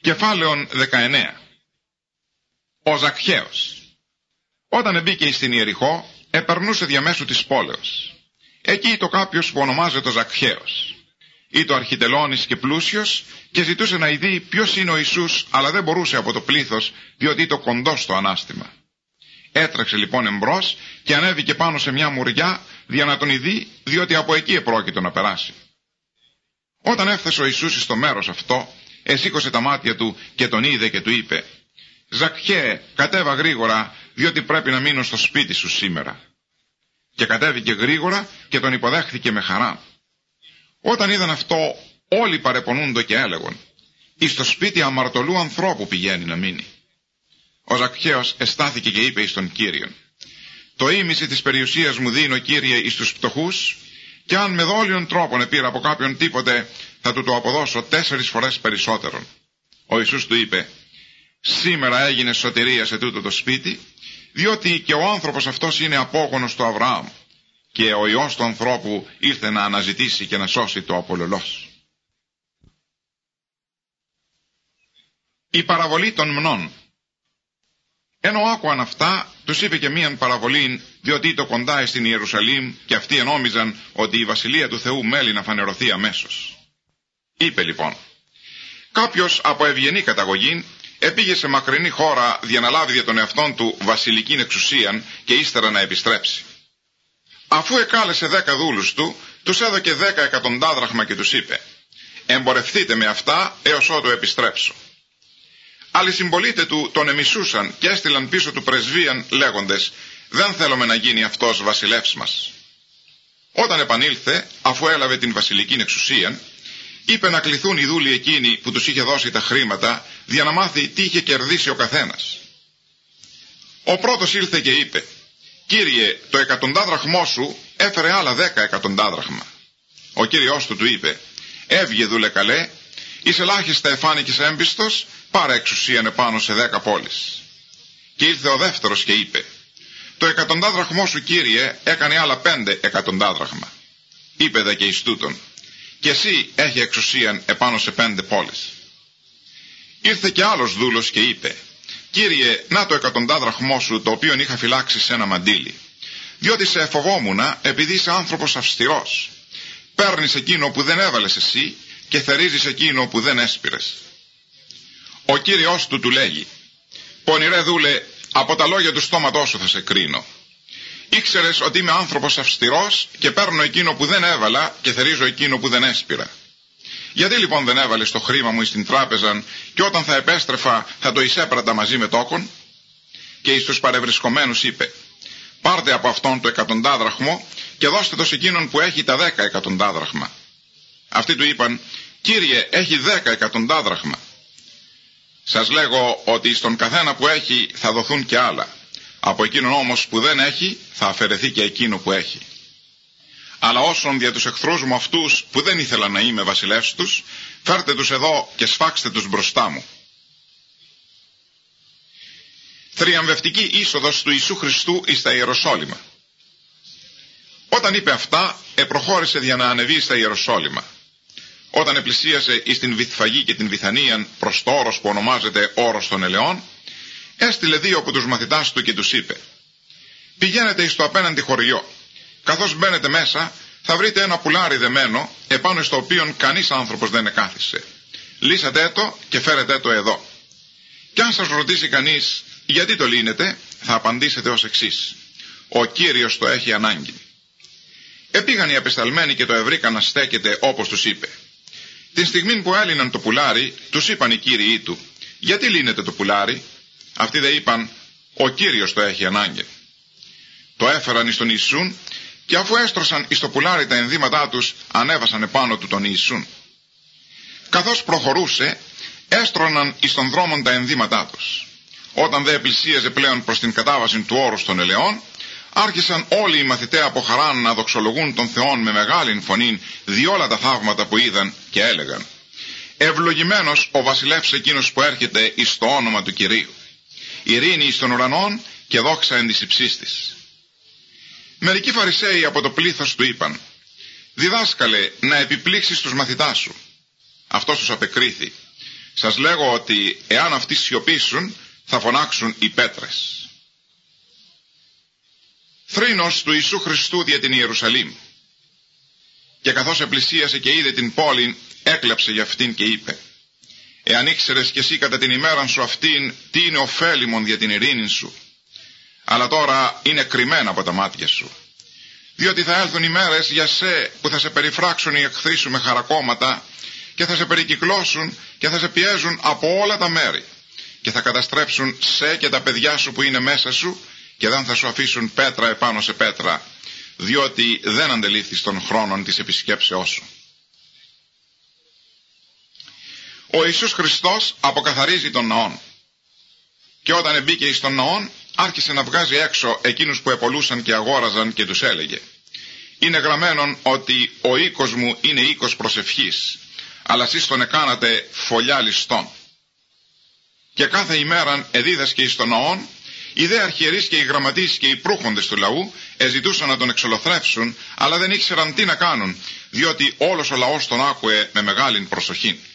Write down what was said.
Κεφάλαιον 19. Ο Ζακχαίος. Όταν εμπήκε στην Ιεριχώ, επερνούσε διαμέσου της πόλεως. Εκεί ήτο κάποιος που ονομάζεται Ζακχαίος. Ήτο αρχιτελώνης και πλούσιος και ζητούσε να ειδεί ποιος είναι ο Ιησούς, αλλά δεν μπορούσε από το πλήθος, διότι ήτο κοντός στο ανάστημα. Έτρεξε λοιπόν εμπρός και ανέβηκε πάνω σε μια μουριά για να τον ειδεί, διότι από εκεί επρόκειτο να περάσει. Όταν έφτασε ο Ιησούς στο μέρος αυτό, εσήκωσε τα μάτια του και τον είδε και του είπε: «Ζακχαίε, κατέβα γρήγορα, διότι πρέπει να μείνω στο σπίτι σου σήμερα». Και κατέβηκε γρήγορα και τον υποδέχθηκε με χαρά. Όταν είδαν αυτό, όλοι παρεπονούντο και έλεγον: «Εις το σπίτι αμαρτωλού ανθρώπου πηγαίνει να μείνει». Ο Ζακχαίος εστάθηκε και είπε εις τον Κύριον: «Το ήμιση της περιουσίας μου δίνω, Κύριε, εις τους πτωχούς, και αν με δόλιον τρόπον επήρα από κάποιον τίποτε, θα του το αποδώσω 4 φορές περισσότερον». Ο Ιησούς του είπε: «Σήμερα έγινε σωτηρία σε τούτο το σπίτι, διότι και ο άνθρωπος αυτός είναι απόγονος του Αβραάμ, και ο Υιός του ανθρώπου ήρθε να αναζητήσει και να σώσει το απολωλός». Η παραβολή των μνών. Ενώ άκουαν αυτά, τους είπε και μίαν παραβολήν, διότι ήτο κοντά στην Ιερουσαλήμ και αυτοί ενόμιζαν ότι η βασιλεία του Θεού μέλει να φανερωθεί αμέσως. Είπε λοιπόν: «Κάποιος από ευγενή καταγωγήν επήγε σε μακρινή χώρα για να λάβει για τον εαυτόν του βασιλικήν εξουσίαν και ύστερα να επιστρέψει. Αφού εκάλεσε 10 δούλους του, τους έδωκε 10 εκατοντάδραχμα και τους είπε: «Εμπορευτείτε με αυτά έως ότου επιστρέψω». Άλλοι συμπολίτε του τον εμισούσαν και έστειλαν πίσω του πρεσβείαν λέγοντες: «Δεν θέλουμε να γίνει αυτός βασιλεύς μας». Όταν επανήλθε, αφού έλαβε την βασιλικήν εξουσίαν, είπε να κληθούν οι δούλοι εκείνοι που τους είχε δώσει τα χρήματα, για να μάθει τι είχε κερδίσει ο καθένας. Ο πρώτος ήλθε και είπε: «Κύριε, το εκατοντάδραχμό σου έφερε άλλα 10 εκατοντάδραχμα». Ο κύριος του είπε: «Έβγε δούλε καλέ, εις ελάχιστα εφάνηκες έμπιστος, πάρε εξουσίαν επάνω σε 10 πόλεις». Και ήλθε ο δεύτερος και είπε: «Το εκατοντάδραχμό σου, Κύριε, έκανε άλλα 5 εκατοντάδραχμα». Είπε δε και εις τούτον: «Και εσύ έχει εξουσίαν επάνω σε 5 πόλεις». Ήρθε και άλλος δούλος και είπε: «Κύριε, να το εκατοντάδραχμό σου, το οποίον είχα φυλάξει σε ένα μαντίλι, διότι σε εφοβόμουνα επειδή είσαι άνθρωπος αυστηρός. Παίρνεις εκείνο που δεν έβαλες εσύ και θερίζεις εκείνο που δεν έσπηρες». Ο κύριος του λέγει: «Πονηρέ δούλε, από τα λόγια του στόματός σου θα σε κρίνω. Ήξερες ότι είμαι άνθρωπος αυστηρός και παίρνω εκείνο που δεν έβαλα και θερίζω εκείνο που δεν έσπηρα. Γιατί λοιπόν δεν έβαλες το χρήμα μου στην τράπεζα και όταν θα επέστρεφα θα το εισέπρατα μαζί με τόκον?» Και εις τους παρευρισκομένους είπε: «Πάρτε από αυτόν το εκατοντάδραχμο και δώστε το σε εκείνον που έχει τα 10 εκατοντάδραχμα». Αυτοί του είπαν: «Κύριε, έχει 10 εκατοντάδραχμα». «Σας λέγω ότι στον καθένα που έχει θα δοθούν και άλλα. Από εκείνον όμως που δεν έχει θα αφαιρεθεί και εκείνο που έχει. Αλλά όσον δια τους εχθρούς μου αυτούς που δεν ήθελαν να είμαι βασιλεύς τους, φέρτε τους εδώ και σφάξτε τους μπροστά μου». Θριαμβευτική είσοδος του Ιησού Χριστού εις τα Ιεροσόλυμα. Όταν είπε αυτά, επροχώρησε για να ανεβεί στα Ιεροσόλυμα. Όταν επλησίασε εις την Βηθφαγή και την Βηθανίαν προς το όρος που ονομάζεται Όρος των Ελαιών, έστειλε 2 από τους μαθητάς του και τους είπε: «Πηγαίνετε εις το απέναντι χωριό. Καθώς μπαίνετε μέσα, θα βρείτε ένα πουλάρι δεμένο, επάνω στο οποίον κανείς άνθρωπος δεν εκάθισε. Λύσατε το και φέρετε το εδώ. Και αν σας ρωτήσει κανείς γιατί το λύνετε, θα απαντήσετε ως εξής: Ο Κύριος το έχει ανάγκη». Επήγαν οι απεσταλμένοι και το ευρήκαν να στέκεται όπως τους είπε. Την στιγμή που έλυναν το πουλάρι, τους είπαν οι κύριοι του: «Γιατί λύνετε το πουλάρι?» Αυτοί δε είπαν: «Ο Κύριος το έχει ανάγκη». Το έφεραν εις τον Ιησούν και αφού έστρωσαν εις το πουλάρι τα ενδύματά τους, ανέβασαν επάνω του τον Ιησούν. Καθώς προχωρούσε, έστρωναν εις τον δρόμον τα ενδύματά τους. Όταν δε πλησίαζε πλέον προς την κατάβαση του Όρους των Ελαιών, άρχισαν όλοι οι μαθηταί από χαρά να δοξολογούν τον Θεόν με μεγάλην φωνήν διόλα τα θαύματα που είδαν και έλεγαν: «Ευλογημένος ο βασιλεύς εκείνος που έρχεται εις το όνομα του Κυρίου. Ειρήνη εις των ουρανών και δόξα εν της υψής της». Μερικοί Φαρισαίοι από το πλήθος του είπαν: «Διδάσκαλε, να επιπλήξεις τους μαθητάς σου». Αυτός τους απεκρίθη: Σας λέγω ότι εάν αυτοί σιωπήσουν, θα φωνάξουν οι πέτρες. Θρήνος του Ιησού Χριστού δια την Ιερουσαλήμ. Και καθώς επλησίασε και είδε την πόλη, έκλαψε για αυτήν και είπε: εάν ήξερες κι εσύ κατά την ημέραν σου αυτήν τι είναι ωφέλιμον για την ειρήνη σου, αλλά τώρα είναι κρυμμένα από τα μάτια σου. Διότι θα έλθουν ημέρες για σε που θα σε περιφράξουν οι εχθροί σου με χαρακόμματα και θα σε περικυκλώσουν και θα σε πιέζουν από όλα τα μέρη και θα καταστρέψουν σε και τα παιδιά σου που είναι μέσα σου και δεν θα σου αφήσουν πέτρα επάνω σε πέτρα, διότι δεν αντελήφθης των χρόνων της επισκέψεώς σου. Ο Ιησούς Χριστός αποκαθαρίζει τον ναόν και όταν εμπήκε εις τον ναόν άρχισε να βγάζει έξω εκείνους που επολούσαν και αγόραζαν και τους έλεγε: είναι γραμμένον ότι ο οίκος μου είναι οίκος προσευχής, αλλά εσείς τον εκάνατε φωλιά ληστών. Και κάθε ημέραν εδίδασκε εις τον ναόν, οι δε αρχιερείς και οι γραμματείς και οι προύχοντες του λαού εζητούσαν να τον εξολοθρεύσουν, αλλά δεν ήξεραν τι να κάνουν, διότι όλος ο λαός τον άκουε με μεγάλην προσοχή.